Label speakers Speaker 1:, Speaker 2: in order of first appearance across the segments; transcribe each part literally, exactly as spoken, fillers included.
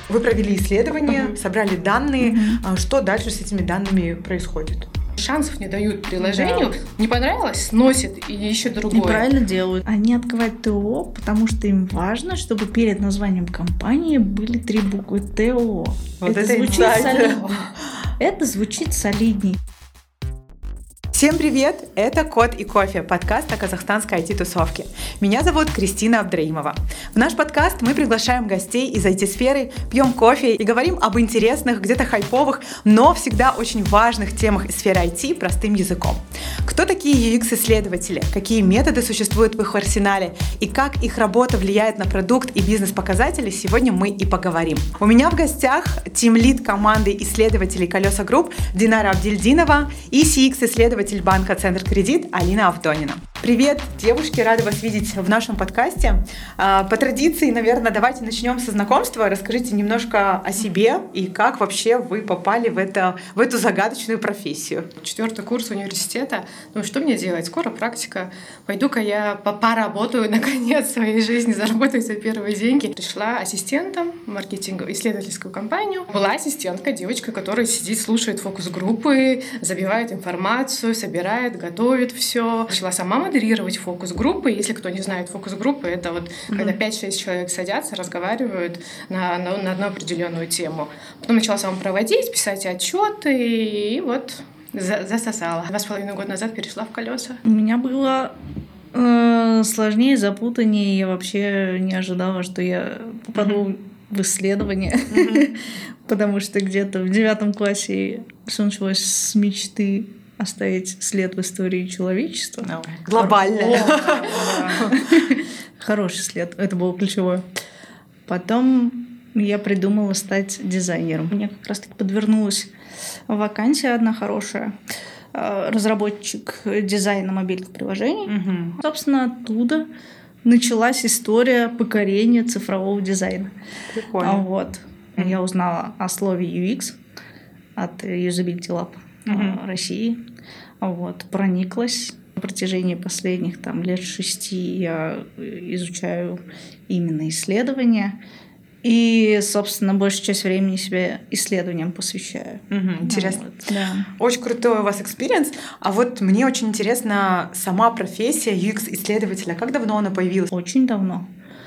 Speaker 1: Вы провели исследование, uh-huh. собрали данные.
Speaker 2: Uh-huh.
Speaker 1: Что дальше с этими данными происходит?
Speaker 3: Шансов не дают приложению. Да. Не понравилось, сносит и ищут другое.
Speaker 2: И правильно делают. Они открывают ТО, потому что им важно, чтобы перед названием компании были три буквы ТО.
Speaker 1: Вот
Speaker 2: это,
Speaker 1: это
Speaker 2: звучит солидней. Это звучит солидней.
Speaker 1: Всем привет! Это «Код и кофе» — подкаст о казахстанской ай ти-тусовке. Меня зовут Кристина Абдраимова. В наш подкаст мы приглашаем гостей из ай ти-сферы, пьем кофе и говорим об интересных, где-то хайповых, но всегда очень важных темах из сферы ай ти простым языком. Кто такие ю экс-исследователи, какие методы существуют в их арсенале и как их работа влияет на продукт и бизнес-показатели, сегодня мы и поговорим. У меня в гостях тимлид команды исследователей «Колеса Групп» Динара Абдельдинова и си экс-исследователь банка «Центр Кредит» Алина Авдонина. Привет, девушки, рада вас видеть в нашем подкасте. По традиции, наверное, давайте начнем со знакомства. Расскажите немножко о себе и как вообще вы попали в, это, в эту загадочную профессию.
Speaker 3: Четвертый курс университета. Ну, что мне делать? Скоро практика. Пойду-ка я поработаю, наконец, в своей жизни, заработаю свои первые деньги. Пришла ассистентом в маркетинговую исследовательскую компанию. Была ассистентка, девочка, которая сидит, слушает фокус-группы, забивает информацию, собирает, готовит все. Начала сама модерировать фокус-группы. Если кто не знает, фокус-группы — это вот mm-hmm. когда пять-шесть человек садятся, разговаривают на, на, на одну определенную тему. Потом начала сама проводить, писать отчеты, и вот за, засосала. Два с половиной года назад перешла в «Колеса».
Speaker 2: У меня было э, сложнее, запутаннее. Я вообще не ожидала, что я попаду mm-hmm. в исследование, mm-hmm. потому что где-то в девятом классе все началось с мечты оставить след в истории человечества.
Speaker 1: No. Глобально.
Speaker 2: Хороший след. Это было ключевое. Потом я придумала стать дизайнером. Мне как раз-таки подвернулась вакансия одна хорошая. Разработчик дизайна мобильных приложений.
Speaker 1: Mm-hmm.
Speaker 2: Собственно, оттуда началась история покорения цифрового дизайна.
Speaker 1: Прикольно.
Speaker 2: Вот. Mm-hmm. Я узнала о слове ю экс от Usability Lab mm-hmm. России. Вот, прониклась. На протяжении последних там, лет шести я изучаю именно исследования. И, собственно, большую часть времени себя исследованиям посвящаю.
Speaker 1: Угу, интересно.
Speaker 2: Вот, да.
Speaker 1: Очень крутой у вас экспириенс. А вот мне очень интересна сама профессия ю экс-исследователя. Как давно она появилась?
Speaker 2: Очень давно.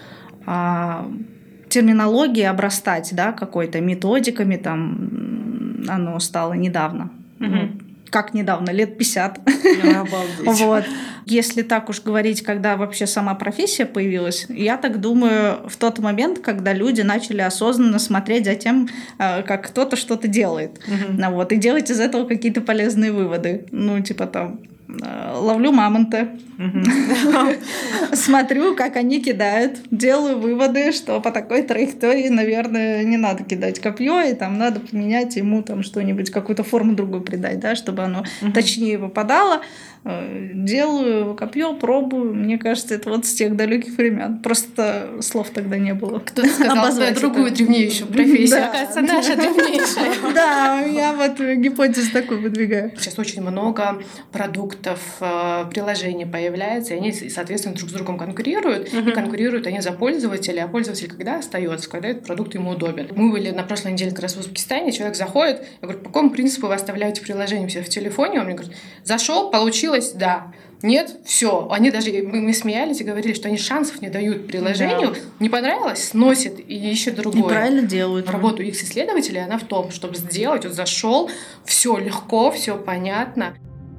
Speaker 2: А, терминология обрастать, да, какой-то методиками, там, оно стало недавно.
Speaker 1: Угу.
Speaker 2: Как недавно, лет пятьдесят.
Speaker 1: Обалдеть.
Speaker 2: Вот. Если так уж говорить, когда вообще сама профессия появилась, я так думаю, в тот момент, когда люди начали осознанно смотреть за тем, как кто-то что-то делает.
Speaker 1: Uh-huh.
Speaker 2: Вот, и делать из этого какие-то полезные выводы. Ну, типа там, ловлю мамонта, uh-huh. смотрю, как они кидают, делаю выводы, что по такой траектории, наверное, не надо кидать копье, и там надо поменять ему там что-нибудь, какую-то форму другую придать, да, чтобы оно uh-huh. точнее попадало. Делаю копье, пробую. Мне кажется, это вот с тех далеких времен. Просто слов тогда не было.
Speaker 3: Кто-то сказал, что другую древнейшую профессию. Оказывается, наша древнейшая.
Speaker 2: Да, я вот гипотезу такую выдвигаю.
Speaker 3: Сейчас очень много продуктов, приложений появляется, и они, соответственно, друг с другом конкурируют. И конкурируют они за пользователя. А пользователь когда остается? Когда этот продукт ему удобен. Мы были на прошлой неделе как раз в Узбекистане, человек заходит, я говорю, по какому принципу вы оставляете приложение у себя в телефоне? Он мне говорит, зашел, получил да. Нет, все. Они даже, мы, мы смеялись и говорили, что они шансов не дают приложению. Да. Не понравилось, сносит и ищет другое.
Speaker 2: И правильно делают.
Speaker 3: Работа ю экс-исследователя, она в том, чтобы сделать, вот зашел, все легко, все понятно.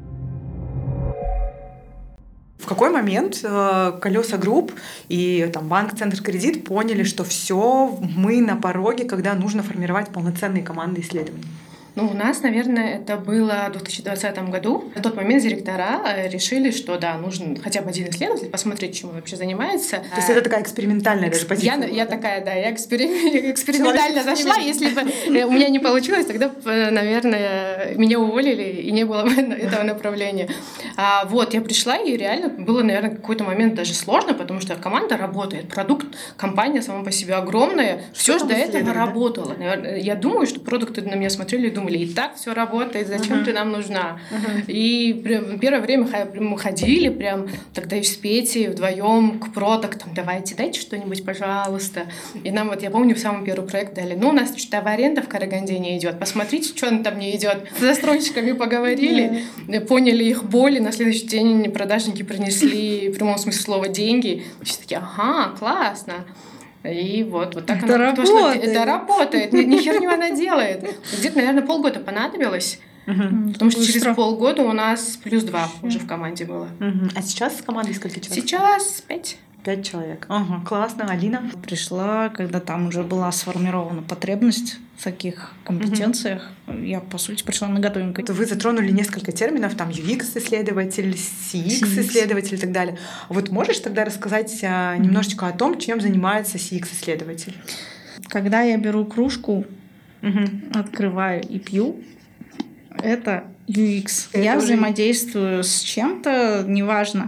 Speaker 1: В какой момент э, «Колеса Групп» и там, банк «Центр Кредит» поняли, что все, мы на пороге, когда нужно формировать полноценные команды исследований?
Speaker 3: Ну, у нас, наверное, это было в две тысячи двадцатом году. На тот момент директора решили, что да, нужен хотя бы один исследователь, посмотреть, чем он вообще занимается.
Speaker 1: То есть это такая экспериментальная даже позиция?
Speaker 3: Я, я такая, да, я эксперим... экспериментально зашла. Если бы у меня не получилось, тогда, наверное, меня уволили, и не было бы этого направления. А вот, я пришла, и реально было, наверное, в какой-то момент даже сложно, потому что команда работает, продукт, компания сама по себе огромная, все же до этого работало. Я думаю, что продукты на меня смотрели и думали, думали, и так все работает, зачем uh-huh. ты нам нужна?
Speaker 1: Uh-huh.
Speaker 3: И прям, первое время мы ходили прям тогда еще с Петей вдвоем к продуктам, давайте, дайте что-нибудь, пожалуйста. И нам вот, я помню, в самый первый проект дали, ну, у нас что-то аренда в Караганде не идет, посмотрите, что он там не идет. С застройщиками поговорили, yeah. поняли их боли, на следующий день продажники принесли, в прямом смысле слова, деньги. Все такие, ага, классно. И вот, вот так
Speaker 2: это
Speaker 3: она
Speaker 2: работает.
Speaker 3: Это работает, ни, ни херню она делает. Где-то, наверное, полгода понадобилось.
Speaker 1: Угу.
Speaker 3: Потому что
Speaker 2: Быстро.
Speaker 3: через полгода у нас плюс два уже в команде было.
Speaker 1: Угу. А сейчас команда сколько человек?
Speaker 3: Сейчас пять.
Speaker 1: Пять человек. Ага, классно. Алина?
Speaker 2: Пришла, когда там уже была сформирована потребность в таких компетенциях. Mm-hmm. Я, по сути, пришла на готовенькой.
Speaker 1: Вы затронули несколько терминов, там ю экс-исследователь, си экс-исследователь и так далее. Вот можешь тогда рассказать а, немножечко о том, чем занимается си экс-исследователь?
Speaker 2: Когда я беру кружку,
Speaker 1: mm-hmm.
Speaker 2: открываю и пью, это ю экс.
Speaker 1: Это
Speaker 2: я
Speaker 1: уже...
Speaker 2: взаимодействую с чем-то, неважно,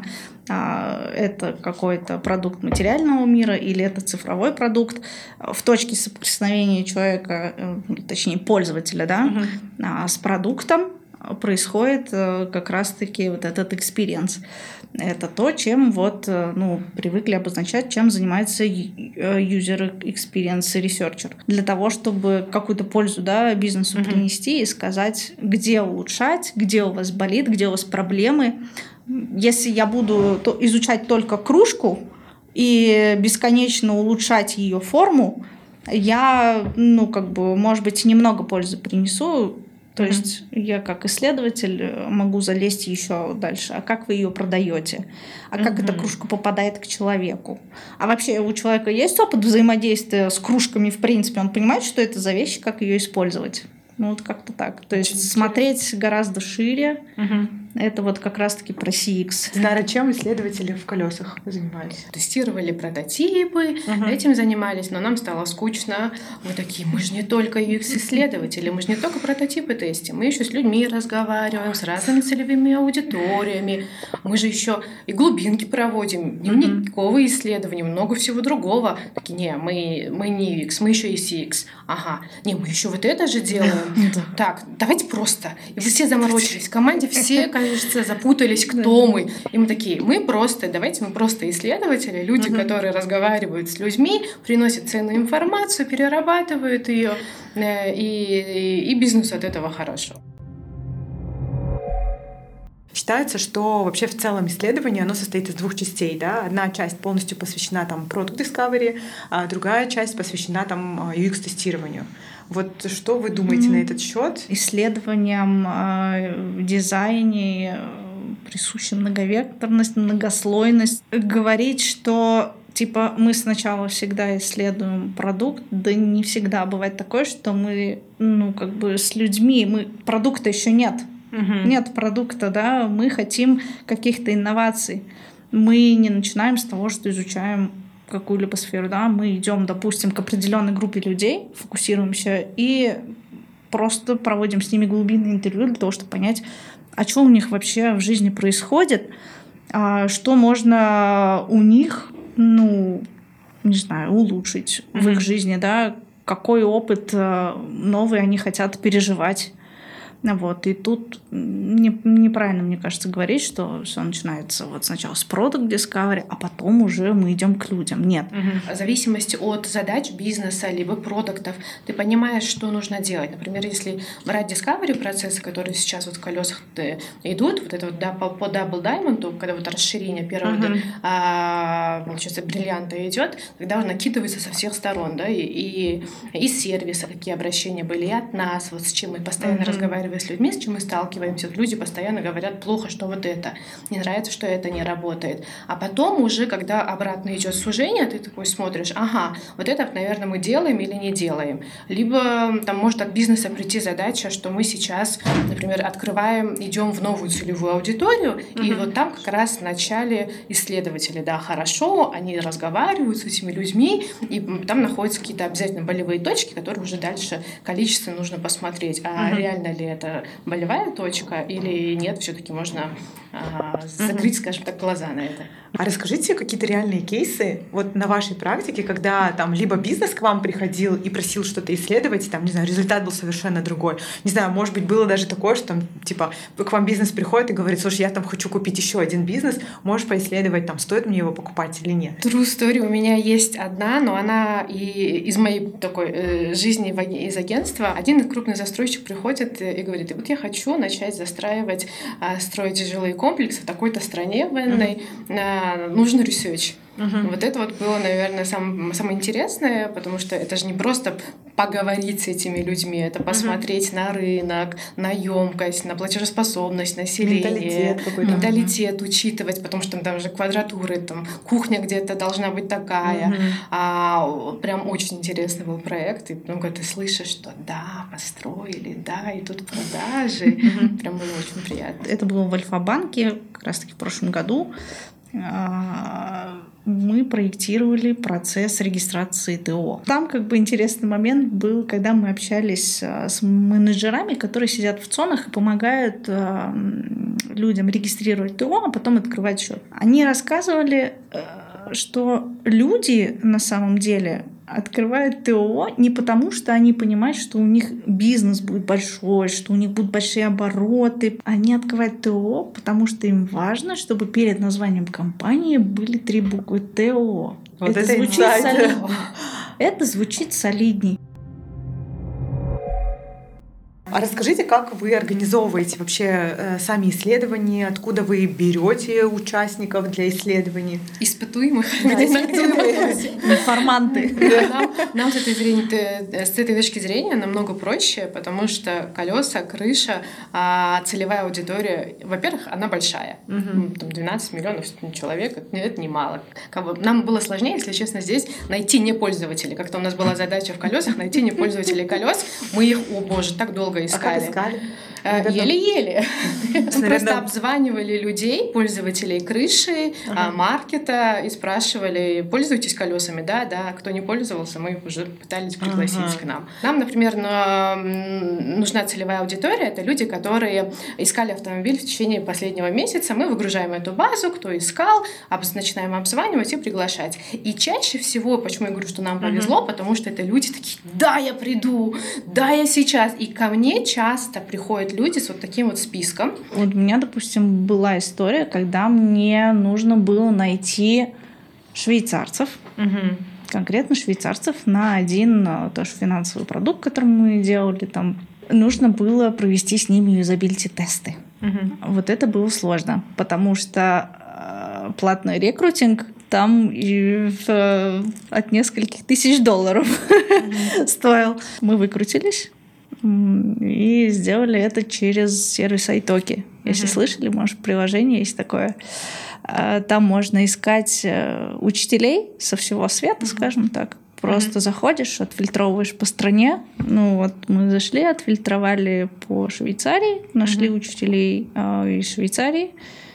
Speaker 2: это какой-то продукт материального мира или это цифровой продукт, в точке соприкосновения человека, точнее пользователя, да, uh-huh. с продуктом происходит как раз-таки вот этот экспириенс. Это то, чем вот, ну, привыкли обозначать, чем занимается user experience researcher. Для того, чтобы какую-то пользу, да, бизнесу uh-huh. принести и сказать, где улучшать, где у вас болит, где у вас проблемы. Если я буду изучать только кружку и бесконечно улучшать ее форму, я, ну, как бы, может быть, немного пользы принесу. То mm-hmm. есть я как исследователь могу залезть еще дальше. А как вы ее продаете? А mm-hmm. как эта кружка попадает к человеку? А вообще у человека есть опыт взаимодействия с кружками, в принципе? Он понимает, что это за вещи, как ее использовать? Ну, вот как-то так. То есть Очень смотреть интересно. Гораздо шире.
Speaker 1: Угу.
Speaker 2: Это вот как раз-таки про си экс.
Speaker 1: Знаю, чем исследователи в колесах занимались.
Speaker 3: Тестировали прототипы,
Speaker 1: угу.
Speaker 3: этим занимались, но нам стало скучно. Мы такие, мы же не только ю экс-исследователи, мы же не только прототипы тестим, мы еще с людьми разговариваем, с разными целевыми аудиториями, мы же еще и глубинки проводим, дневниковые исследования, много всего другого. Такие, не, мы, мы не ю экс, мы еще и си экс. Ага, не, мы еще вот это же делаем. Так, давайте просто. И все заморочились. В команде все, кажется, запутались, кто мы. И мы такие, мы просто, давайте мы просто исследователи, люди, uh-huh. которые разговаривают с людьми, приносят ценную информацию, перерабатывают ее, и, и, и бизнес от этого хорошо.
Speaker 1: Считается, что вообще в целом исследование оно состоит из двух частей. Да? Одна часть полностью посвящена там, Product Discovery, а другая часть посвящена там, ю экс-тестированию. Вот что вы думаете mm-hmm. на этот счет?
Speaker 2: Исследованиям э, в дизайне э, присуща многовекторность, многослойность. Говорить, что типа мы сначала всегда исследуем продукт, да не всегда бывает такое, что мы, ну, как бы с людьми, мы продукта еще нет. Uh-huh. Нет продукта, да, мы хотим каких-то инноваций. Мы не начинаем с того, что изучаем какую-либо сферу, да, мы идем, допустим, к определенной группе людей, фокусируемся и просто проводим с ними глубинное интервью для того, чтобы понять, а что у них вообще в жизни происходит, что можно у них, ну, не знаю, улучшить uh-huh. в их жизни, да, какой опыт новый они хотят переживать. Вот. И тут не, неправильно, мне кажется, говорить, что все начинается вот сначала с Product Discovery, а потом уже мы идем к людям. Нет.
Speaker 3: Угу. В зависимости от задач бизнеса либо продуктов ты понимаешь, что нужно делать. Например, если брать Discovery процессы, которые сейчас вот в колесах идут, вот это вот по Double Diamond, когда вот расширение первого угу. а, получается, бриллианта идет, когда он накидывается со всех сторон, да, и, и из сервиса, какие обращения были, и от нас, вот с чем мы постоянно угу. разговариваем с людьми, с чем мы сталкиваемся. Люди постоянно говорят плохо, что вот это, не нравится, что это не работает. А потом уже, когда обратно идет сужение, ты такой смотришь, ага, вот это, наверное, мы делаем или не делаем. Либо там может от бизнеса прийти задача, что мы сейчас, например, открываем, идем в новую целевую аудиторию, uh-huh. и вот там как раз в начале исследователи, да, хорошо, они разговаривают с этими людьми, и там находятся какие-то обязательно болевые точки, которые уже дальше количественно нужно посмотреть, а uh-huh. реально ли это это болевая точка или нет, все-таки можно а, закрыть, скажем так, глаза на это.
Speaker 1: А расскажите какие-то реальные кейсы вот на вашей практике, когда там либо бизнес к вам приходил и просил что-то исследовать, и там, не знаю, результат был совершенно другой. Не знаю, может быть, было даже такое, что там, типа, к вам бизнес приходит и говорит: слушай, я там хочу купить еще один бизнес, можешь поисследовать, там, стоит мне его покупать или нет?
Speaker 3: True story у меня есть одна, но она и из моей такой э, жизни из агентства. Один крупный застройщик приходит и говорит: вот я хочу начать застраивать, э, строить жилые комплексы в такой-то стране военной, э, нужен ресерч. Uh-huh. Вот это вот было, наверное, сам, самое интересное, потому что это же не просто поговорить с этими людьми, это посмотреть uh-huh. на рынок, на емкость, на платежеспособность населения, менталитет, менталитет uh-huh. учитывать, потому что там же квадратуры, там кухня где-то должна быть такая. Uh-huh. А, прям очень интересный был проект, и потом, когда ты слышишь, что да, построили, да, и тут продажи, uh-huh. прям было очень приятно.
Speaker 2: Это было в Альфа-банке как раз-таки в прошлом году. Мы проектировали процесс регистрации ТО. Там как бы интересный момент был, когда мы общались с менеджерами, которые сидят в ЦОНах и помогают людям регистрировать ТО, а потом открывать счет. Они рассказывали, что люди на самом деле открывают ТО не потому, что они понимают, что у них бизнес будет большой, что у них будут большие обороты. Они открывают ТО, потому что им важно, чтобы перед названием компании были три буквы ТО.
Speaker 1: Вот это,
Speaker 2: это звучит солидней. Это звучит солидней.
Speaker 1: А расскажите, как вы организовываете вообще э, сами исследования, откуда вы берете участников для исследований?
Speaker 3: Испытуемых.
Speaker 1: Да, испытуемых.
Speaker 2: Информанты.
Speaker 3: Нам, нам с, этой зрения, с этой точки зрения намного проще, потому что колеса, крыша, а целевая аудитория, во-первых, она большая. Угу. Там двенадцать миллионов человек, это немало. Нам было сложнее, если честно, здесь найти не пользователей. Как-то у нас была задача в колесах найти не пользователей колес. Мы их, о боже, так долго искали.
Speaker 1: А как искали?
Speaker 3: Еле-еле. Просто обзванивали людей, пользователей крыши, ага. маркета, и спрашивали: пользуетесь колесами? Да, да. Кто не пользовался, мы их уже пытались пригласить ага. к нам. Нам, например, нужна целевая аудитория. Это люди, которые искали автомобиль в течение последнего месяца. Мы выгружаем эту базу, кто искал, начинаем обзванивать и приглашать. И чаще всего, почему я говорю, что нам повезло, ага. потому что это люди такие: да, я приду, да, я сейчас. И ко мне часто приходят люди с вот таким вот списком.
Speaker 2: Вот у меня, допустим, была история, когда мне нужно было найти швейцарцев, угу. конкретно швейцарцев на один тоже финансовый продукт, который мы делали там. Нужно было провести с ними юзабилити-тесты. Угу. Вот это было сложно, потому что э, платный рекрутинг там и в, от нескольких тысяч долларов угу. стоил. Мы выкрутились и сделали это через сервис iTalki. Если mm-hmm. слышали, может, приложение есть такое. Там можно искать учителей со всего света, mm-hmm. скажем так. Просто mm-hmm. заходишь, отфильтровываешь по стране. Ну вот мы зашли, отфильтровали по Швейцарии, нашли mm-hmm. учителей из Швейцарии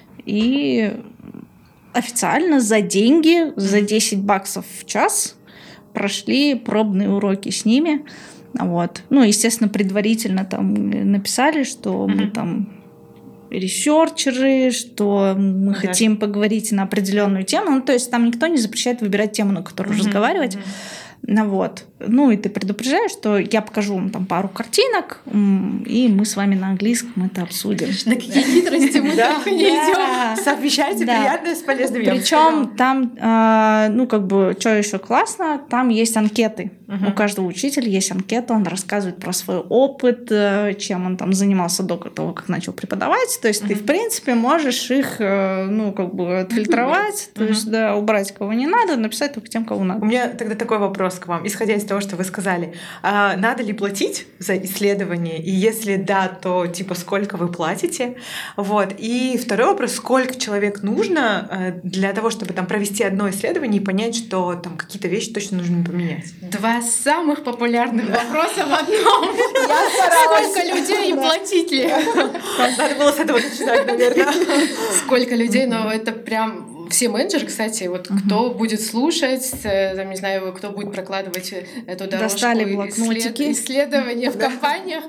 Speaker 2: и официально за деньги, за десять баксов в час прошли пробные уроки с ними. Вот. Ну, естественно, предварительно там написали, что mm-hmm. мы там ресерчеры, что мы mm-hmm. хотим поговорить на определенную тему. Ну, то есть там никто не запрещает выбирать тему, на которую mm-hmm. разговаривать. Mm-hmm. Ну, вот. Ну, и ты предупреждаешь, что я покажу вам там пару картинок, и мы с вами на английском это обсудим.
Speaker 3: На какие хитрости мы так не идем.
Speaker 1: Совмещайте приятное с полезным.
Speaker 2: Причем там, ну, как бы, что еще классно, там есть анкеты. У каждого учителя есть анкета, он рассказывает про свой опыт, чем он там занимался до того, как начал преподавать. То есть ты, в принципе, можешь их, ну, как бы, отфильтровать, то есть, да, убрать кого не надо, написать только тем, кого надо.
Speaker 1: У меня тогда такой вопрос к вам, исходя из того, что вы сказали. А надо ли платить за исследование? И если да, то типа сколько вы платите? Вот. И второй вопрос: сколько человек нужно для того, чтобы там провести одно исследование и понять, что там какие-то вещи точно нужно поменять?
Speaker 3: Два самых популярных вопроса в одном. Сколько людей и платить ли?
Speaker 1: Надо было с этого начинать, наверное.
Speaker 3: Сколько людей, но это прям все менеджеры, кстати, вот uh-huh. кто будет слушать, там, не знаю, кто будет прокладывать эту дорожку исслед... исследования в компаниях,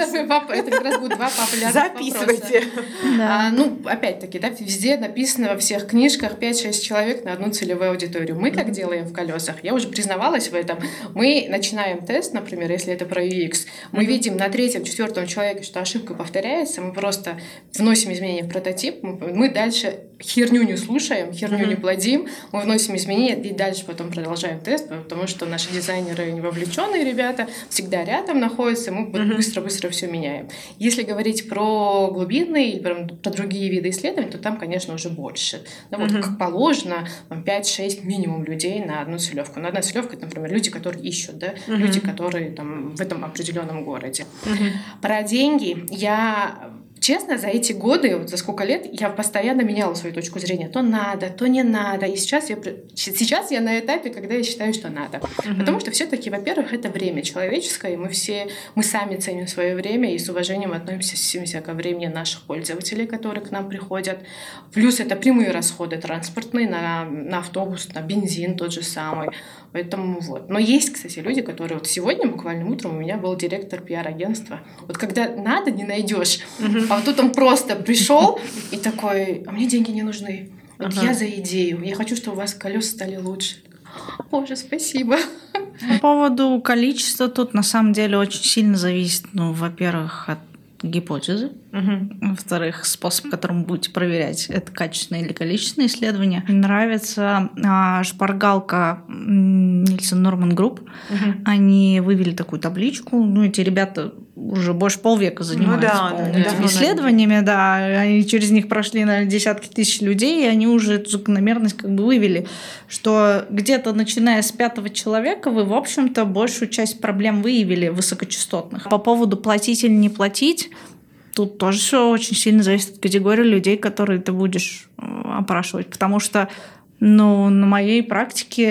Speaker 3: это как раз будут два популярных
Speaker 1: Записывайте.
Speaker 3: А, ну, опять-таки, да, везде написано во всех книжках пять-шесть человек на одну целевую аудиторию. Мы как делаем в колесах? Я уже признавалась в этом. Мы начинаем тест, например, если это про ю экс, мы mm-hmm. видим на третьем, четвертом человеке, что ошибка повторяется, мы просто вносим изменения в прототип, мы, мы дальше херню не слушаем, херню mm-hmm. не плодим, мы вносим изменения и дальше потом продолжаем тест, потому что наши дизайнеры не вовлеченные ребята всегда рядом находятся, мы mm-hmm. быстро-быстро все меняем. Если говорить про глубинные или про, про другие виды исследований, то там, конечно, уже больше. Ну, вот, mm-hmm. как положено, пять-шесть минимум людей на одну целевку. На одна целевка, это, например, люди, которые ищут, да, mm-hmm. люди, которые там, в этом определенном городе. Mm-hmm. Про деньги я... Честно, за эти годы, вот за сколько лет, я постоянно меняла свою точку зрения. То надо, то не надо. И сейчас я, сейчас я на этапе, когда я считаю, что надо. Mm-hmm. Потому что все-таки, во-первых, это время человеческое, и мы все, мы сами ценим свое время и с уважением относимся ко времени наших пользователей, которые к нам приходят. Плюс это прямые расходы транспортные на, на автобус, на бензин тот же самый. Поэтому вот. Но есть, кстати, люди, которые... Вот сегодня, буквально утром, у меня был директор пиар-агентства. Вот когда надо, не найдешь. Mm-hmm. А вот тут он просто пришел и такой, а мне деньги не нужны. Вот ага. я за идею. Я хочу, чтобы у вас колеса стали лучше. Боже, спасибо.
Speaker 2: По поводу количества тут на самом деле очень сильно зависит, ну, во-первых, от гипотезы. Угу. Во-вторых, способ, которым вы будете проверять, это качественное или количественное исследование. Мне нравится а, шпаргалка Nielsen Norman Group. Угу. Они вывели такую табличку. Ну, эти ребята уже больше полвека занимаются ну, да, да, этими да, исследованиями. Да. Они через них прошли, наверное, десятки тысяч людей, и они уже эту закономерность как бы вывели, что где-то начиная с пятого человека вы, в общем-то, большую часть проблем выявили высокочастотных. По поводу платить или не платить, тут тоже все очень сильно зависит от категории людей, которые ты будешь опрашивать, потому что ну, на моей практике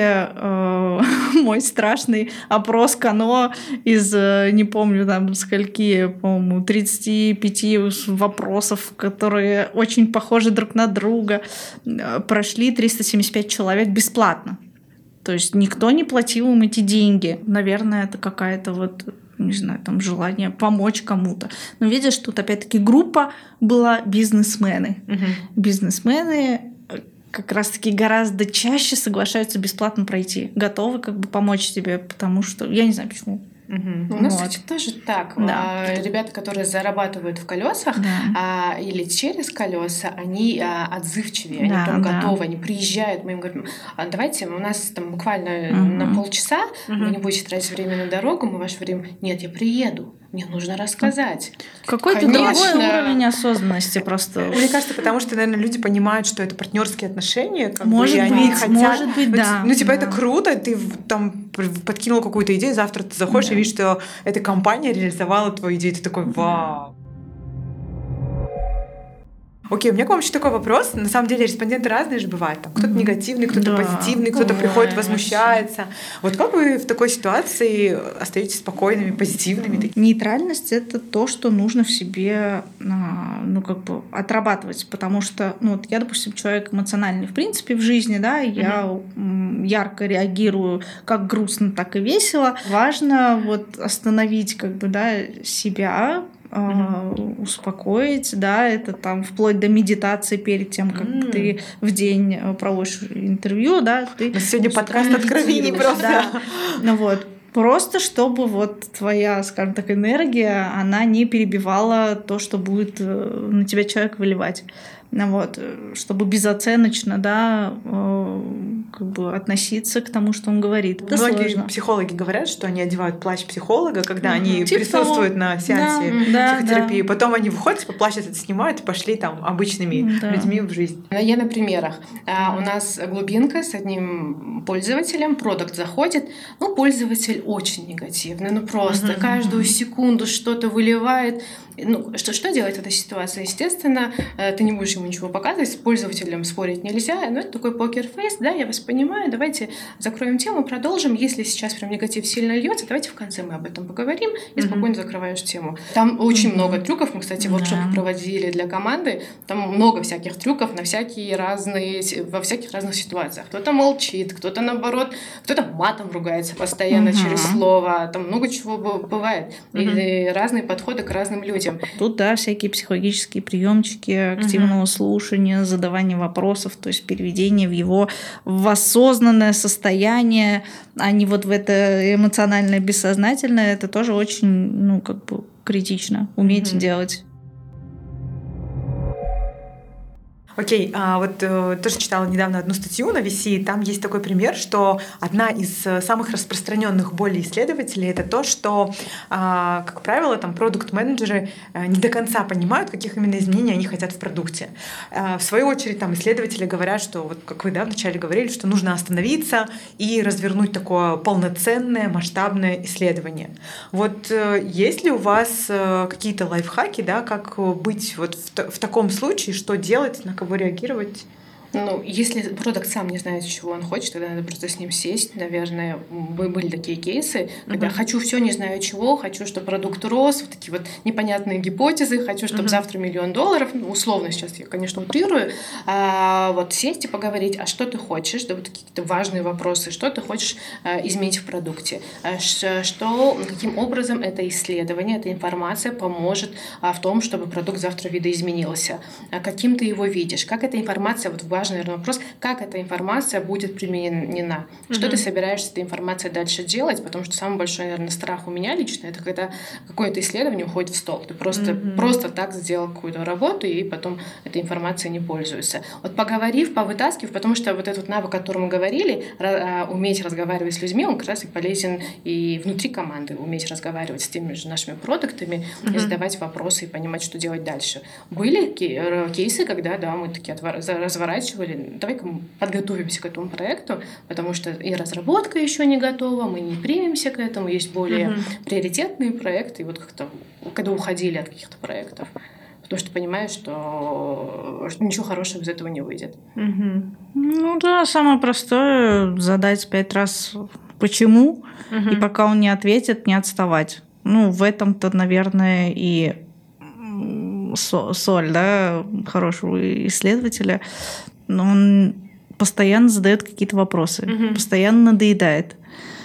Speaker 2: э, мой страшный опрос Кано из, не помню, там, скольки, по-моему, тридцать пять вопросов, которые очень похожи друг на друга, прошли триста семьдесят пять человек бесплатно. То есть никто не платил им эти деньги. Наверное, это какая-то вот... не знаю, там желание помочь кому-то. Но видишь, тут опять-таки группа была бизнесмены. Угу. Бизнесмены как раз-таки гораздо чаще соглашаются бесплатно пройти, готовы как бы помочь тебе, потому что я не знаю почему.
Speaker 3: Угу. У нас, вот. Кстати, тоже так. Да. А, ребята, которые зарабатывают в колесах да. а, или через колеса, они а, отзывчивее, они да, прям да. готовы, они приезжают, мы им говорим, а, давайте, у нас там буквально угу. на полчаса, угу. вы не будете тратить время на дорогу, мы ваше время... Нет, я приеду. Мне нужно рассказать.
Speaker 2: Какой-то другой уровень осознанности просто.
Speaker 1: Мне кажется, потому что, наверное, люди понимают, что это партнерские отношения. Как
Speaker 2: может
Speaker 1: бы,
Speaker 2: быть,
Speaker 1: они хотят,
Speaker 2: может быть, да.
Speaker 1: Ну, типа,
Speaker 2: да.
Speaker 1: это круто, ты там подкинул какую-то идею, завтра ты заходишь да. и видишь, что эта компания реализовала твою идею, ты такой, вау. Окей, у меня к вам еще такой вопрос. На самом деле респонденты разные же бывают. Там кто-то негативный, кто-то да. позитивный, кто-то Ой, приходит, возмущается. Вот как вы в такой ситуации остаетесь спокойными, позитивными?
Speaker 2: Нейтральность — это то, что нужно в себе ну, как бы отрабатывать. Потому что ну, вот я, допустим, человек эмоциональный в принципе в жизни, да, я mm-hmm. ярко реагирую как грустно, так и весело. Важно вот остановить как бы, да, себя, Uh-huh. успокоить, да, это там вплоть до медитации перед тем, как mm. ты в день проводишь интервью, да, ты...
Speaker 1: Но сегодня подкаст откровений просто.
Speaker 2: Да. Ну вот, просто чтобы вот твоя, скажем так, энергия, она не перебивала то, что будет на тебя человек выливать. Ну вот, чтобы безоценочно, да, как бы относиться к тому, что он говорит. Это
Speaker 1: Многие
Speaker 2: сложно.
Speaker 1: Психологи говорят, что они одевают плащ психолога, когда mm-hmm. они типа присутствуют того. На сеансе
Speaker 2: да,
Speaker 1: психотерапии.
Speaker 2: Да.
Speaker 1: Потом они выходят, типа, плащ этот снимают и пошли там обычными да. людьми в жизнь.
Speaker 3: Я на примерах. А, у нас глубинка с одним пользователем, продукт заходит, ну, пользователь очень негативный, ну, просто mm-hmm. каждую секунду что-то выливает. Ну, что, что делать в этой ситуации? Естественно, ты не будешь ему ничего показывать, с пользователем спорить нельзя, но это такой покер-фейс, да, я вас понимаю, давайте закроем тему, продолжим. Если сейчас прям негатив сильно льется, давайте в конце мы об этом поговорим и mm-hmm. спокойно закрываешь тему. Там очень mm-hmm. много трюков. Мы, кстати, воркшоп yeah. проводили для команды. Там много всяких трюков на всякие разные, во всяких разных ситуациях. Кто-то молчит, кто-то наоборот, кто-то матом ругается постоянно mm-hmm. через слово. Там много чего бывает. Mm-hmm. И разные подходы к разным людям.
Speaker 2: Тут, да, всякие психологические приемчики активного mm-hmm. слушания, задавания вопросов, то есть переведение в его в осознанное состояние, а не вот в это эмоциональное, бессознательное. Это тоже очень, ну, как бы критично уметь mm-hmm. делать.
Speaker 1: Окей, а вот э, тоже читала недавно одну статью на ви си, там есть такой пример, что одна из самых распространенных болей исследователей — это то, что, э, как правило, там продукт-менеджеры э, не до конца понимают, каких именно изменений они хотят в продукте. Э, в свою очередь, там исследователи говорят, что, вот как вы, да, вначале говорили, что нужно остановиться и развернуть такое полноценное, масштабное исследование. Вот э, есть ли у вас э, какие-то лайфхаки, да, как быть вот в, в таком случае, что делать, на кого реагировать?
Speaker 3: Ну, если продакт сам не знает, чего он хочет, тогда надо просто с ним сесть. Наверное, были такие кейсы, когда uh-huh. хочу все, не знаю чего, хочу, чтобы продукт рос, вот такие вот непонятные гипотезы, хочу, чтобы uh-huh. завтра миллион долларов, ну, условно сейчас я, конечно, утрирую, а, вот сесть и поговорить, а что ты хочешь, да, вот какие-то важные вопросы, что ты хочешь а, изменить в продукте, а, что, каким образом это исследование, эта информация поможет а, в том, чтобы продукт завтра видоизменился, а, каким ты его видишь, как эта информация, вот важный, наверное, вопрос, как эта информация будет применена. Mm-hmm. Что ты собираешься с этой информацией дальше делать? Потому что самый большой, наверное, страх у меня лично — это когда какое-то исследование уходит в стол. Ты просто, mm-hmm. просто так сделал какую-то работу, и потом этой информацией не пользуешься. Вот поговорив, повытаскивав, потому что вот этот навык, о котором мы говорили, уметь разговаривать с людьми, он как раз и полезен и внутри команды, уметь разговаривать с теми же нашими продуктами, mm-hmm. и задавать вопросы, и понимать, что делать дальше. Были кейсы, когда, да, мы такие разворачивали, давай-ка мы подготовимся к этому проекту, потому что и разработка еще не готова, мы не примемся к этому, есть более mm-hmm. приоритетные проекты, и вот как-то, когда уходили от каких-то проектов, потому что понимаешь, что, что ничего хорошего из этого не выйдет.
Speaker 2: Mm-hmm. Ну да, самое простое — задать пять раз почему, mm-hmm. и пока он не ответит, не отставать. Ну, в этом-то, наверное, и соль, да, хорошего исследователя. Но он постоянно задает какие-то вопросы, mm-hmm. постоянно надоедает.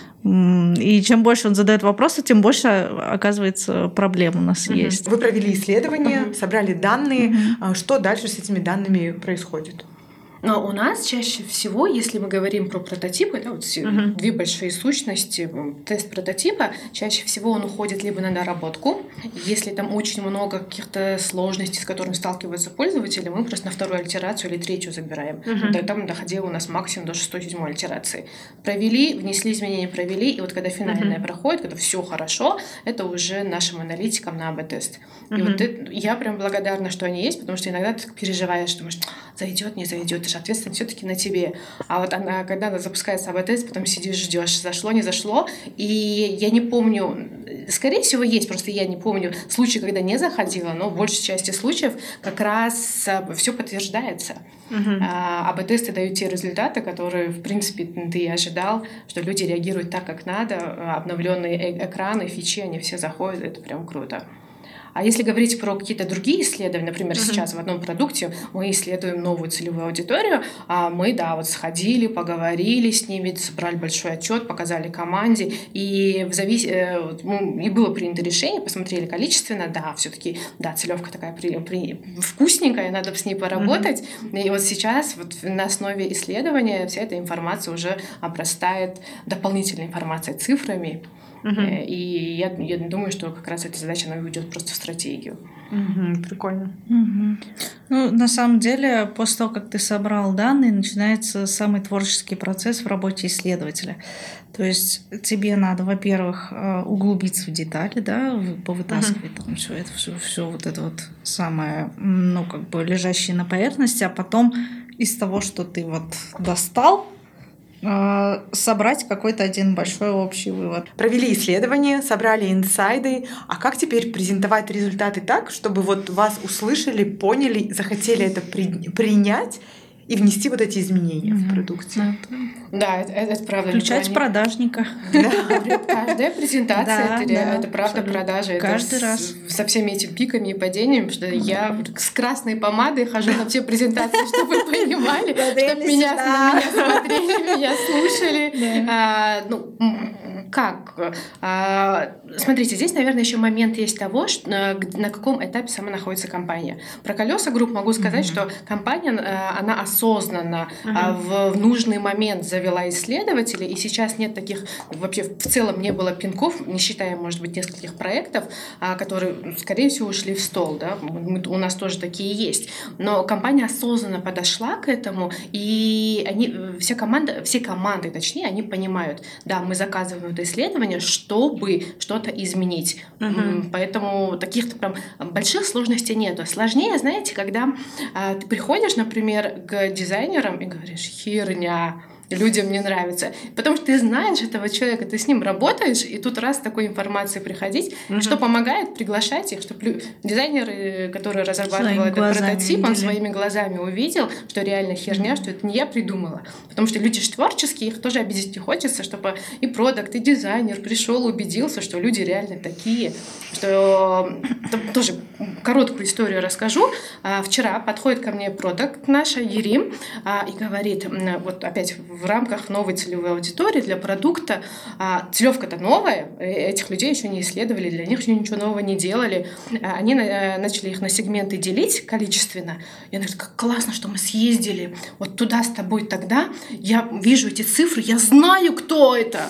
Speaker 2: И чем больше он задает вопросы, тем больше, оказывается, проблем у нас mm-hmm. есть.
Speaker 1: Вы провели исследование, mm-hmm. собрали данные. Mm-hmm. Что дальше с этими данными происходит?
Speaker 3: Но у нас чаще всего, если мы говорим про прототипы, да, вот uh-huh. две большие сущности, тест прототипа, чаще всего он уходит либо на доработку. Если там очень много каких-то сложностей, с которыми сталкиваются пользователи, мы просто на вторую альтерацию или третью забираем. Uh-huh. Там доходило у нас максимум до шестой-седьмой альтерации. Провели, внесли изменения, провели, и вот когда финальная uh-huh. проходит, когда все хорошо, это уже нашим аналитикам на эй би тест. Uh-huh. И вот это, я прям благодарна, что они есть, потому что иногда ты переживаешь, думаешь, зайдет, не зайдет, ответственность все-таки на тебе. А вот она, когда она запускается эй би тест, потом сидишь, ждешь, зашло, не зашло. И я не помню, скорее всего, есть, просто я не помню случаи, когда не заходила, но в большей части случаев как раз все подтверждается. Uh-huh. А эй би тесты дают те результаты, которые, в принципе, ты и ожидал, что люди реагируют так, как надо, обновленные экраны, фичи, они все заходят, это прям круто. А если говорить про какие-то другие исследования, например, uh-huh. сейчас в одном продукте мы исследуем новую целевую аудиторию, а мы, да, вот сходили, поговорили с ними, собрали большой отчет, показали команде, и, в завис... и было принято решение, посмотрели количественно, да, все-таки, да, целевка такая при... При... вкусненькая, надо с ней поработать, uh-huh. и вот сейчас вот на основе исследования вся эта информация уже обрастает дополнительной информацией, цифрами. Uh-huh. И я, я думаю, что как раз эта задача, она уйдет просто в стратегию.
Speaker 1: Uh-huh. Прикольно.
Speaker 2: Uh-huh. Ну, на самом деле, после того, как ты собрал данные, начинается самый творческий процесс в работе исследователя. То есть тебе надо, во-первых, углубиться в детали, да, повытаскивать uh-huh. там все это, все, все вот это вот самое, ну, как бы лежащее на поверхности, а потом из того, что ты вот достал, собрать какой-то один большой общий вывод.
Speaker 1: Провели исследование, собрали инсайды, а как теперь презентовать результаты так, чтобы вот вас услышали, поняли, захотели это при- принять и внести вот эти изменения mm-hmm. в продукцию.
Speaker 3: Да, это, это правда.
Speaker 2: Включать продажника.
Speaker 3: Каждая презентация, это правда продажи.
Speaker 2: Каждый раз.
Speaker 3: Со всеми этими пиками и падениями, потому что я с красной помадой хожу на все презентации, чтобы вы понимали, чтобы меня смотрели, меня слушали. Ну, как? Смотрите, здесь, наверное, еще момент есть того, что, на каком этапе сама находится компания. Про Колеса Групп могу сказать, mm-hmm. что компания, она осознанно mm-hmm. в нужный момент завела исследователей, и сейчас нет таких, вообще в целом не было пинков, не считая, может быть, нескольких проектов, которые, скорее всего, ушли в стол. Да? Мы, у нас тоже такие есть. Но компания осознанно подошла к этому, и они, все команды, все команды, точнее, они понимают, да, мы заказываем это исследование, чтобы что-то изменить. Uh-huh. Поэтому таких прям больших сложностей нету. Сложнее, знаете, когда а, ты приходишь, например, к дизайнерам и говоришь: херня, людям не нравится. Потому что ты знаешь этого человека, ты с ним работаешь, и тут раз такой информации приходить, uh-huh. что помогает приглашать их, чтобы лю- дизайнеры, которые разрабатывал этот прототип, он своими глазами увидел, что реально херня, что это не я придумала. Потому что люди же творческие, их тоже обидеть не хочется, чтобы и продакт, и дизайнер пришел, убедился, что люди реально такие. Что тоже короткую историю расскажу. Вчера подходит ко мне продакт наш, Ерим, и говорит, вот опять в рамках новой целевой аудитории для продукта. А, целевка-то новая, этих людей еще не исследовали, для них еще ничего нового не делали. А, они на, начали их на сегменты делить количественно. Я говорю: как классно, что мы съездили вот туда с тобой тогда. Я вижу эти цифры, я знаю, кто это.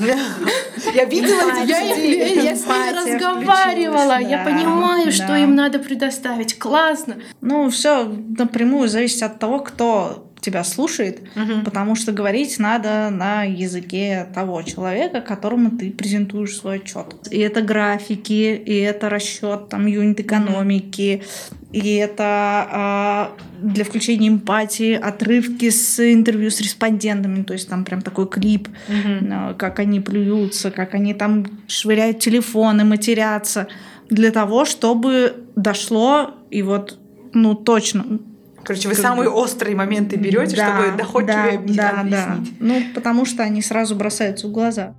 Speaker 1: Я видела,
Speaker 3: я с ними разговаривала, я понимаю, что им надо предоставить. Классно.
Speaker 2: Ну, все напрямую зависит от того, кто тебя слушает, угу. потому что говорить надо на языке того человека, которому ты презентуешь свой отчет. И это графики, и это расчет там юнит-экономики, угу. и это э, для включения эмпатии отрывки с интервью с респондентами, то есть там прям такой клип, угу. э, как они плюются, как они там швыряют телефоны, матерятся, для того, чтобы дошло и вот, ну, точно.
Speaker 1: Короче, вы как самые бы... острые моменты берете, да, чтобы доходчиво
Speaker 2: да,
Speaker 1: объяснить.
Speaker 2: Да, да. Ну, потому что они сразу бросаются в глаза.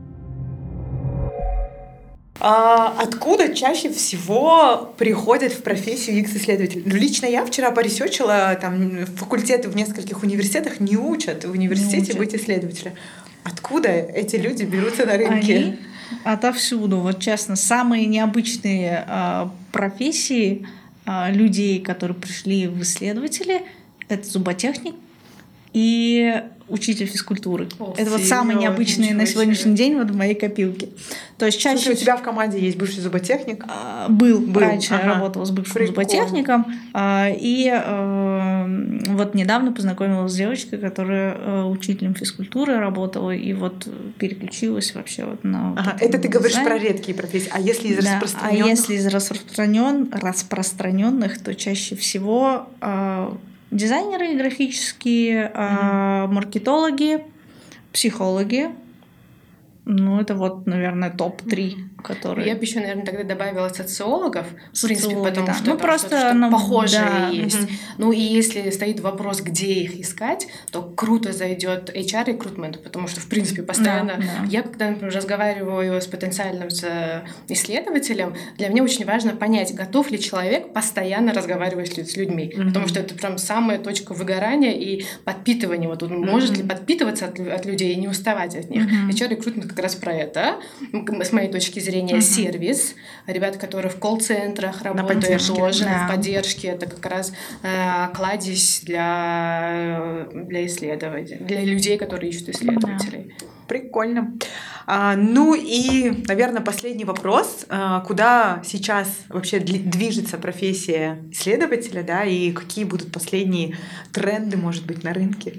Speaker 1: А откуда чаще всего приходят в профессию ю экс-исследователь? Лично я вчера поресечила, там факультеты в нескольких университетах не учат в университете учат. быть исследователем. Откуда эти люди берутся на рынке?
Speaker 2: Они отовсюду. Вот честно, самые необычные э, профессии людей, которые пришли в исследователи, это зуботехник и учитель физкультуры. О, это вот самые необычные на сегодняшний день вот в моей копилке. То есть чаще...
Speaker 1: Слушай, у тебя в команде есть бывший зуботехник?
Speaker 2: А, был. был. Раньше ага. я работала с бывшим Прикольно. зуботехником. А, и а, вот недавно познакомилась с девочкой, которая а, учителем физкультуры работала, и вот переключилась вообще вот на...
Speaker 1: Ага. Вот это ты говоришь про редкие профессии. А если из да. распространенных?
Speaker 2: А если из распространен... распространенных, то чаще всего... А, дизайнеры графические, mm-hmm. маркетологи, психологи. Ну, это вот, наверное, топ три, которые...
Speaker 3: Я бы еще, наверное, тогда добавила социологов, в принципе, потому
Speaker 2: да.
Speaker 3: что
Speaker 2: ну, просто,
Speaker 3: что-то
Speaker 2: ну,
Speaker 3: похожее
Speaker 2: да.
Speaker 3: есть.
Speaker 2: Угу.
Speaker 3: Ну, и если стоит вопрос, где их искать, то круто зайдет эйч ар-рекрутмент, потому что, в принципе, постоянно... Да, да. Я, когда, например, разговариваю с потенциальным с исследователем, для меня очень важно понять, готов ли человек постоянно разговаривать с людьми, угу. потому что это прям самая точка выгорания и подпитывания. Вот он угу. может ли подпитываться от, от людей и не уставать от них. Угу. эйч ар-рекрутмент как раз про это, с моей точки зрения, uh-huh. сервис. Ребята, которые в колл-центрах работают тоже, да. в поддержке, это как раз э, кладезь для, для исследователей, для людей, которые ищут исследователей.
Speaker 1: Да. Прикольно. А, ну и, наверное, последний вопрос. А, куда сейчас вообще движется профессия исследователя, да, и какие будут последние тренды, может быть, на рынке?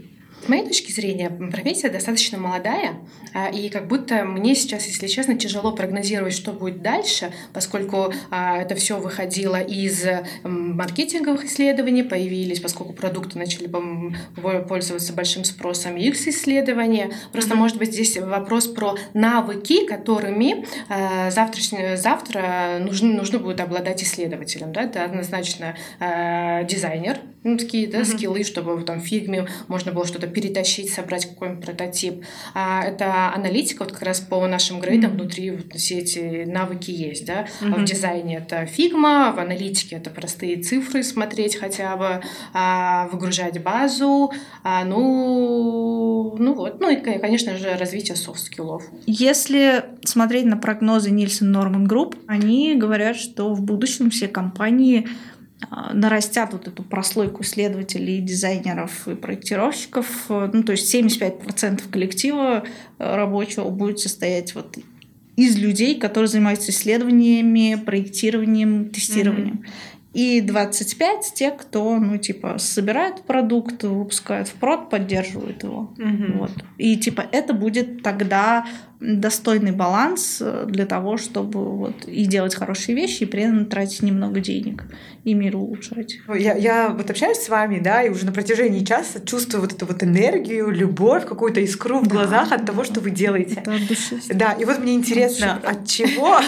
Speaker 3: С моей точки зрения, профессия достаточно молодая, и как будто мне сейчас, если честно, тяжело прогнозировать, что будет дальше, поскольку это все выходило из маркетинговых исследований, появились, поскольку продукты начали пользоваться большим спросом, икс исследования. Просто, mm-hmm. может быть, здесь вопрос про навыки, которыми завтра, завтра нужно, нужно будет обладать исследователем. Да? Это однозначно дизайнер, ну, такие да, mm-hmm. скиллы, чтобы там, в фигме можно было что-то перетащить, собрать какой-нибудь прототип. А это аналитика, вот как раз по нашим грейдам mm-hmm. внутри вот, все эти навыки есть. Да? Mm-hmm. В дизайне это фигма, в аналитике это простые цифры смотреть хотя бы, а, выгружать базу, а, ну, ну вот, ну и, конечно же, развитие софт-скиллов.
Speaker 2: Если смотреть на прогнозы Nielsen Norman Group, они говорят, что в будущем все компании нарастят вот эту прослойку исследователей, дизайнеров и проектировщиков. Ну, то есть семьдесят пять процентов коллектива рабочего будет состоять вот из людей, которые занимаются исследованиями, проектированием, тестированием. Mm-hmm. И двадцать пять те, кто, ну, типа, собирает продукт, выпускает в прод, поддерживает его. Mm-hmm. Вот. И, типа, это будет тогда достойный баланс для того, чтобы вот и делать хорошие вещи, и при этом тратить немного денег, и мир улучшать.
Speaker 1: Я, я вот общаюсь с вами, да, и уже на протяжении часа чувствую вот эту вот энергию, любовь, какую-то искру в глазах да, от того, что вы делаете.
Speaker 2: Это от души.
Speaker 1: Да, и вот мне интересно, от чего...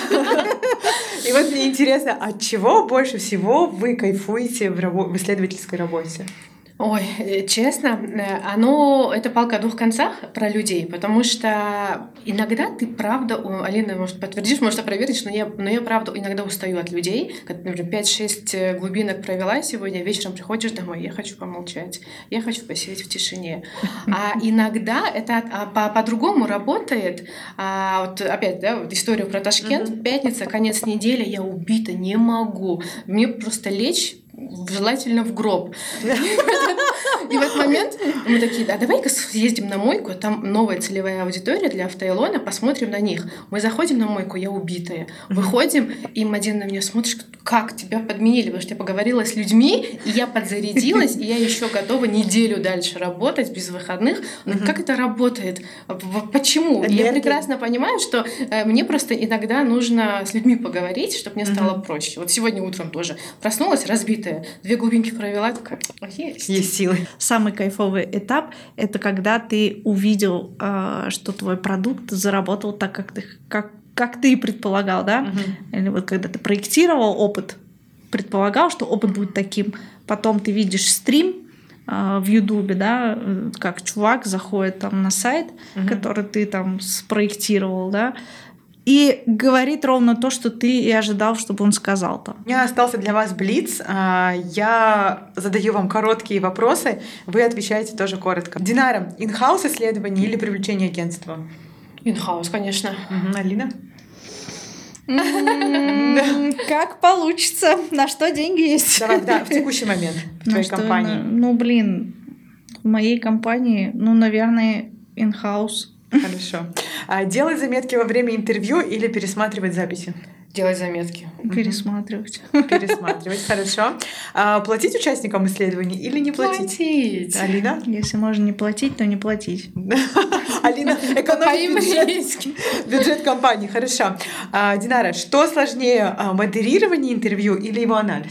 Speaker 1: И вот мне интересно, от чего больше всего вы кайфуете в, рабо- в исследовательской работе?
Speaker 3: Ой, честно, оно, это палка о двух концах про людей, потому что иногда ты правда, Алина, может, подтвердишь, может, опровергнешь, но я, но я правда иногда устаю от людей, как, например, пять-шесть глубинок провела сегодня, вечером приходишь домой, я хочу помолчать, я хочу посидеть в тишине. А иногда это по- по-другому работает. А вот опять, да, вот историю про Ташкент, пятница, конец недели, я убита, не могу. Мне просто лечь, желательно в гроб. И в этот момент мы такие, да, давай-ка съездим на мойку, там новая целевая аудитория для автоэлона, посмотрим на них. Мы заходим на мойку, я убитая. Выходим, им один на меня смотришь, как тебя подменили, потому что я поговорила с людьми, и я подзарядилась, и я еще готова неделю дальше работать без выходных. Но как это работает? Почему? Я прекрасно понимаю, что мне просто иногда нужно с людьми поговорить, чтобы мне стало проще. Вот сегодня утром тоже проснулась разбитая, две глубинки провела, такая, есть.
Speaker 1: Есть силы.
Speaker 2: Самый кайфовый этап — это когда ты увидел, что твой продукт заработал так, как ты, как, как ты и предполагал, да? Угу. Или вот когда ты проектировал опыт, предполагал, что опыт будет таким, потом ты видишь стрим в Ютубе, да, как чувак заходит там на сайт, угу. который ты там спроектировал, да, и говорит ровно то, что ты и ожидал, чтобы он сказал там.
Speaker 1: У меня остался для вас блиц. Я задаю вам короткие вопросы, вы отвечаете тоже коротко. Динара, in-house исследование или привлечение агентства?
Speaker 3: In-house, конечно.
Speaker 1: Угу. Алина?
Speaker 2: Как получится. На что деньги есть?
Speaker 1: Давай, да, в текущий момент в твоей компании.
Speaker 2: Ну, блин, в моей компании, ну, наверное, in-house.
Speaker 1: Хорошо. А делать заметки во время интервью или пересматривать записи?
Speaker 3: Делать заметки.
Speaker 2: Пересматривать.
Speaker 1: Пересматривать, хорошо. А платить участникам исследований или не платить?
Speaker 3: Платить.
Speaker 1: Алина?
Speaker 2: Если можно не платить, то не платить.
Speaker 1: Алина, экономит бюджет, бюджет компании, хорошо. А, Динара, что сложнее, модерирование интервью или его анализ?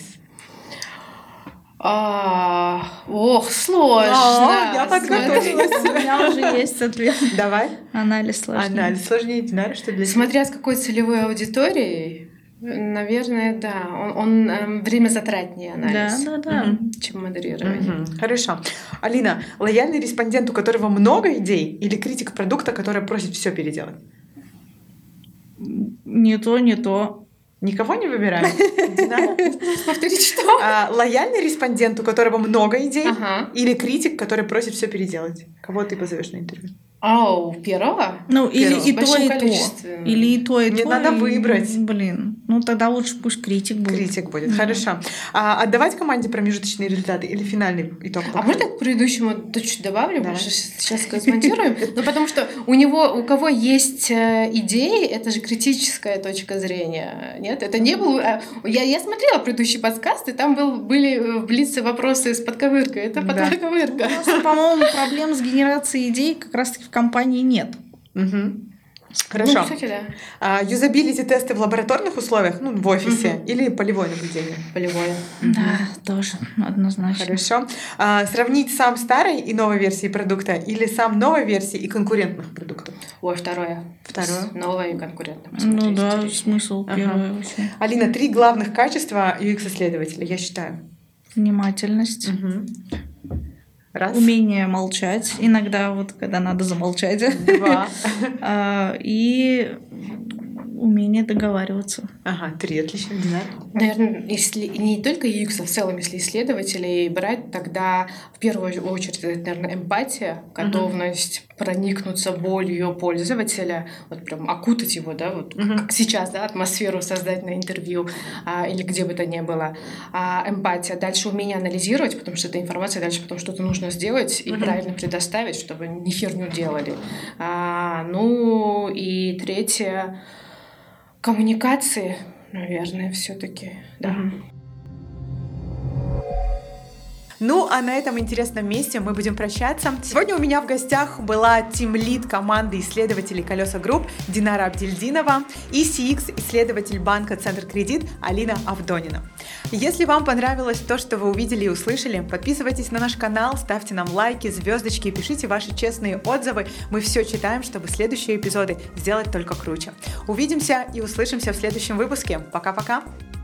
Speaker 3: А, ох, сложно.
Speaker 1: А, я подготовилась.
Speaker 2: У меня уже есть ответ.
Speaker 1: Давай.
Speaker 2: Анализ сложнее.
Speaker 1: Анализ сложнее. Динара, что для тебя?
Speaker 3: Смотря с какой целевой аудиторией, наверное, да. Он, он эм, время затратнее анализ,
Speaker 2: да, да, да.
Speaker 3: Угу. чем модерирование.
Speaker 1: Угу. Хорошо. Алина, лояльный респондент, у которого много идей, или критик продукта, который просит все переделать?
Speaker 2: Не то, не то.
Speaker 1: Никого не выбираем?
Speaker 3: Повторить что?
Speaker 1: А, лояльный респондент, у которого много идей,
Speaker 3: ага.
Speaker 1: или критик, который просит все переделать? Кого ты позовешь на интервью?
Speaker 3: А, у первого?
Speaker 2: Ну,
Speaker 3: Первого.
Speaker 2: или и то, и
Speaker 3: количестве.
Speaker 2: то. Или и то, и
Speaker 1: Мне
Speaker 2: то.
Speaker 1: надо
Speaker 2: и...
Speaker 1: выбрать.
Speaker 2: Блин, ну тогда лучше пусть критик будет.
Speaker 1: Критик будет,
Speaker 2: Да.
Speaker 1: хорошо. А отдавать команде промежуточные результаты или финальный итог?
Speaker 3: А можно я к предыдущему чуть добавлю?
Speaker 1: Да.
Speaker 3: Мы же сейчас смонтируем. Ну, потому что у него, у кого есть идеи, это же критическая точка зрения. Нет, это не был... Я, я смотрела предыдущий подкаст, и там был, были в блице вопросы с подковыркой. Это
Speaker 1: Да.
Speaker 3: подковырка.
Speaker 2: Просто, по-моему, проблем с генерацией идей как раз-таки в компании нет.
Speaker 1: Угу. Хорошо.
Speaker 3: Ну, кстати, да.
Speaker 1: А, юзабилити-тесты в лабораторных условиях, ну, в офисе,
Speaker 3: Мгм.
Speaker 1: или полевое наблюдение?
Speaker 3: Полевое.
Speaker 2: Да, тоже однозначно.
Speaker 1: Хорошо. А, сравнить сам старой и новой версии продукта или сам новой версии и конкурентных продуктов?
Speaker 3: Ой, второе.
Speaker 1: Второе.
Speaker 3: Новое и конкурентное.
Speaker 2: Ну
Speaker 3: Посмотреть,
Speaker 2: да,
Speaker 3: интереснее.
Speaker 2: смысл
Speaker 1: Ага.
Speaker 2: первое вообще.
Speaker 1: Алина, три главных качества ю экс-исследователя, я считаю.
Speaker 2: Внимательность.
Speaker 1: Мгм. Раз.
Speaker 2: Умение молчать. Иногда вот, когда надо замолчать.
Speaker 1: Два.
Speaker 2: А, И умение договариваться.
Speaker 1: Ага, три, отлично. Динар.
Speaker 3: Наверное, если не только ю экс, а в целом, если исследователей брать, тогда в первую очередь это, наверное, эмпатия, готовность проникнуться болью пользователя, вот прям окутать его, да, вот
Speaker 1: Мгм.
Speaker 3: как сейчас, да, атмосферу создать на интервью а, или где бы то ни было. А, эмпатия. Дальше умение анализировать, потому что эта информация дальше потом что-то нужно сделать и
Speaker 1: Мгм.
Speaker 3: правильно предоставить, чтобы не херню делали. А, ну и третье — коммуникации, наверное, все-таки, да.
Speaker 1: Мгм. Ну, а на этом интересном месте мы будем прощаться. Сегодня у меня в гостях была тимлид команды исследователей «Колеса Групп» Динара Абдельдинова и си экс-исследователь банка «Центр Кредит» Алина Авдонина. Если вам понравилось то, что вы увидели и услышали, подписывайтесь на наш канал, ставьте нам лайки, звездочки, пишите ваши честные отзывы. Мы все читаем, чтобы следующие эпизоды сделать только круче. Увидимся и услышимся в следующем выпуске. Пока-пока!